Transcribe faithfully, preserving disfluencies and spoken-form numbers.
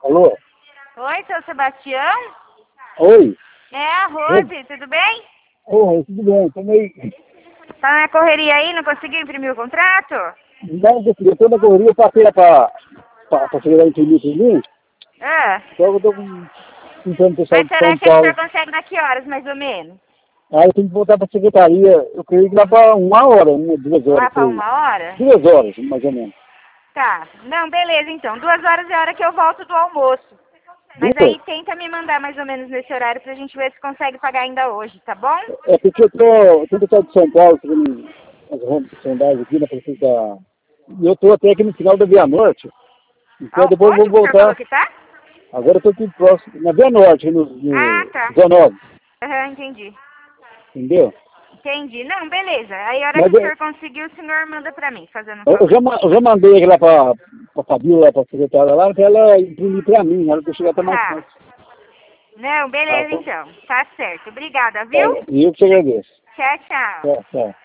Alô? Oi, seu Sebastião? Oi? É a Rose, tudo bem? Oi, tudo bem? Também. Tá na correria aí, não conseguiu imprimir o contrato? Não, eu tô na correria, eu passei lá pra, pra, pra chegar imprimir pra mim. Ah, Só que eu tô com- tentando o pessoal mas de será São que o senhor Paulo. consegue daqui horas, mais ou menos? Aí eu tenho que voltar pra secretaria. Eu creio que dá pra uma hora, uma, duas horas. Lá pra Por aí. uma hora? Duas horas, mais ou menos. Tá. Não, beleza então. Duas horas é a hora que eu volto do almoço. Mas Duas? aí tenta me mandar mais ou menos nesse horário pra gente ver se consegue pagar ainda hoje, tá bom? É porque eu tô, eu tô no pessoal de São Paulo, fazendo as sondagens aqui na prefeitura. E eu tô até aqui no final da Via Norte. Então Ó, depois eu onde vou que o senhor falou voltar. que tá? Agora eu tô aqui próximo, na Via Norte, no, Ah, no tá. dezenove, Aham, entendi. entendeu? Entendi. Não, beleza. Aí a hora que Mas o eu, senhor conseguir, o senhor manda pra mim, fazendo um eu, favor. já, ma- eu já mandei aqui lá pra, pra Fabiola, lá pra secretária lá, pra ela imprimir pra mim, na hora que eu chegar até mais Tá. fácil. Não, Tá beleza bom? então. Tá certo. Obrigada, Tá, viu? e eu que te agradeço. Tchau, tchau. Tchau, tchau.